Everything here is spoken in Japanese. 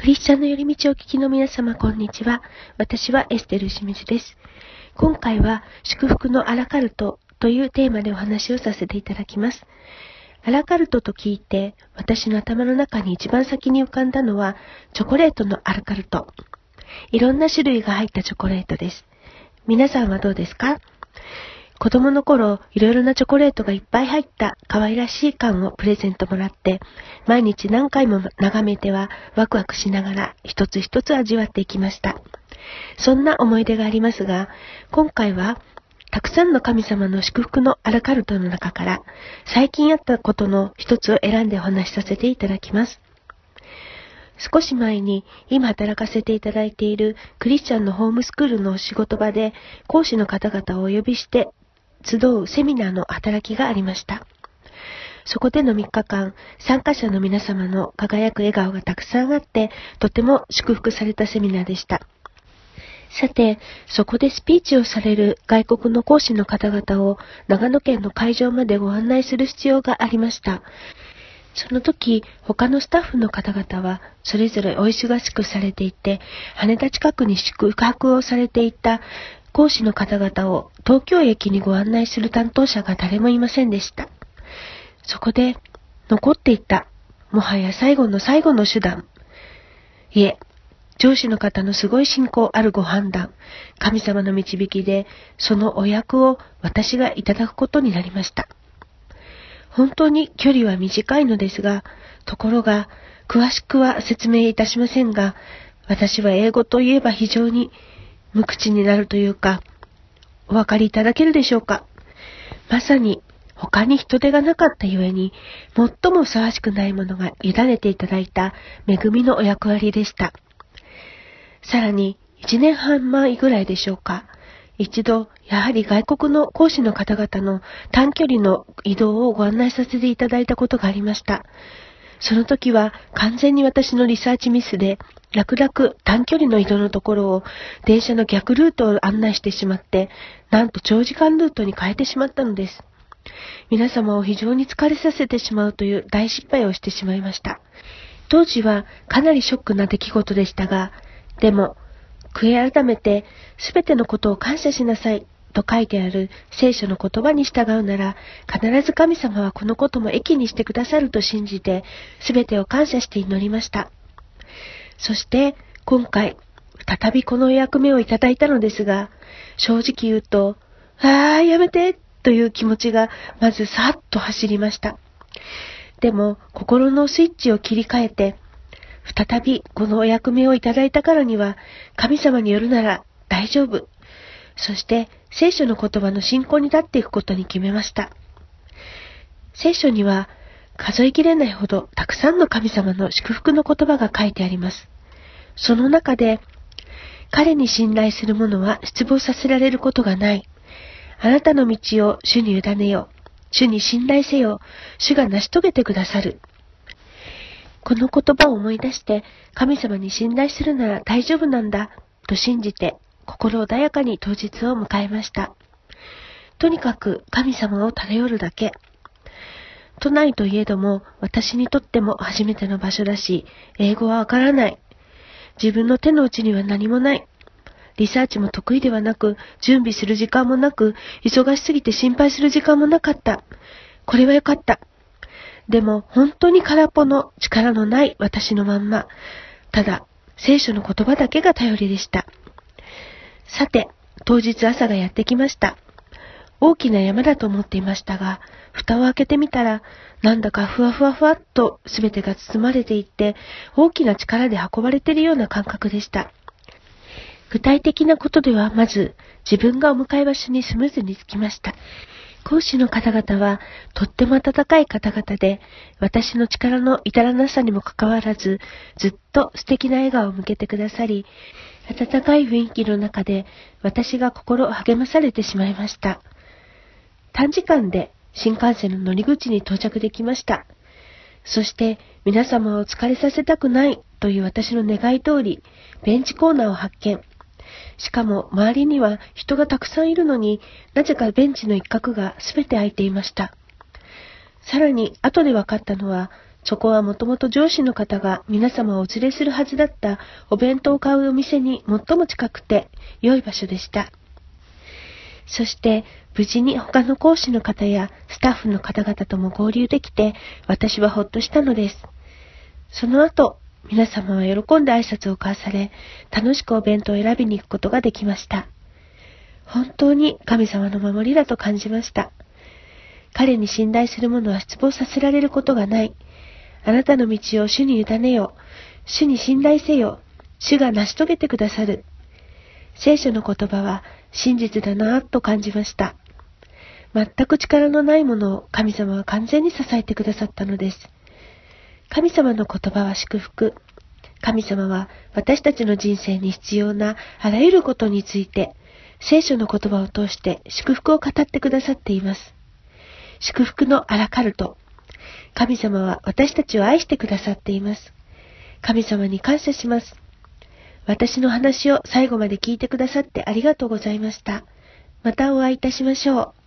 クリスチャンの寄り道を聞きの皆様、こんにちは。私はエステル清水です。今回は祝福のアラカルトというテーマでお話をさせていただきます。アラカルトと聞いて、私の頭の中に一番先に浮かんだのは、チョコレートのアラカルト。いろんな種類が入ったチョコレートです。皆さんはどうですか？子供の頃、いろいろなチョコレートがいっぱい入った可愛らしい缶をプレゼントもらって、毎日何回も眺めてはワクワクしながら一つ一つ味わっていきました。そんな思い出がありますが、今回はたくさんの神様の祝福のアラカルトの中から最近あったことの一つを選んでお話しさせていただきます。少し前に今働かせていただいているクリスチャンのホームスクールの仕事場で講師の方々をお呼びして集うセミナーの働きがありました。そこでの3日間、参加者の皆様の輝く笑顔がたくさんあって、とても祝福されたセミナーでした。さて、そこでスピーチをされる外国の講師の方々を長野県の会場までご案内する必要がありました。その時、他のスタッフの方々はそれぞれお忙しくされていて、羽田近くに宿泊をされていた講師の方々を東京駅にご案内する担当者が誰もいませんでした。そこで残っていた、もはや最後の最後の手段。いえ、上司の方のすごい信仰あるご判断、神様の導きでそのお役を私がいただくことになりました。本当に距離は短いのですが、ところが詳しくは説明いたしませんが、私は英語といえば非常に無口になるというか、お分かりいただけるでしょうか。まさに他に人手がなかったゆえに、最もふさわしくないものが委ねていただいた恵みのお役割でした。さらに1年半前ぐらいでしょうか。一度、やはり外国の講師の方々の短距離の移動をご案内させていただいたことがありました。その時は完全に私のリサーチミスで、楽々短距離の移動のところを電車の逆ルートを案内してしまって、なんと長時間ルートに変えてしまったのです。皆様を非常に疲れさせてしまうという大失敗をしてしまいました。当時はかなりショックな出来事でしたが、でも悔い改めてすべてのことを感謝しなさいと書いてある聖書の言葉に従うなら、必ず神様はこのことも益にしてくださると信じて、すべてを感謝して祈りました。そして今回再びこの役目をいただいたのですが、正直言うと、やめてという気持ちがまずさっと走りました。でも心のスイッチを切り替えて、再びこのお役目をいただいたからには、神様によるなら大丈夫。そして聖書の言葉の信仰に立っていくことに決めました。聖書には数えきれないほどたくさんの神様の祝福の言葉が書いてあります。その中で、彼に信頼する者は失望させられることがない。あなたの道を主に委ねよ。主に信頼せよ。主が成し遂げてくださる。この言葉を思い出して、神様に信頼するなら大丈夫なんだと信じて、心穏やかに当日を迎えました。とにかく神様を頼るだけ。都内といえども私にとっても初めての場所だし、英語はわからない。自分の手の内には何もない。リサーチも得意ではなく、準備する時間もなく、忙しすぎて心配する時間もなかった。これはよかった。でも本当に空っぽの力のない私のまんま。ただ聖書の言葉だけが頼りでした。さて、当日朝がやってきました。大きな山だと思っていましたが、蓋を開けてみたら、なんだかふわふわふわっと全てが包まれていって、大きな力で運ばれているような感覚でした。具体的なことではまず、自分がお迎え場所にスムーズに着きました。講師の方々はとっても温かい方々で、私の力の至らなさにもかかわらず、ずっと素敵な笑顔を向けてくださり、温かい雰囲気の中で私が心を励まされてしまいました。短時間で新幹線の乗り口に到着できました。そして皆様をお疲れさせたくないという私の願い通り、ベンチコーナーを発見。しかも周りには人がたくさんいるのに、なぜかベンチの一角がすべて空いていました。さらに後で分かったのは、 そこはもともと上司の方が皆様をお連れするはずだったお弁当を買うお店に最も近くて良い場所でした。そして無事に他の講師の方やスタッフの方々とも合流できて、私はほっとしたのです。その後、皆様は喜んで挨拶を交わされ、楽しくお弁当を選びに行くことができました。本当に神様の守りだと感じました。彼に信頼する者は失望させられることがない。あなたの道を主に委ねよ。主に信頼せよ。主が成し遂げてくださる。聖書の言葉は真実だなぁと感じました。全く力のないものを神様は完全に支えてくださったのです。神様の言葉は祝福。神様は私たちの人生に必要なあらゆることについて、聖書の言葉を通して祝福を語ってくださっています。祝福のアラカルト。神様は私たちを愛してくださっています。神様に感謝します。私の話を最後まで聞いてくださってありがとうございました。またお会いいたしましょう。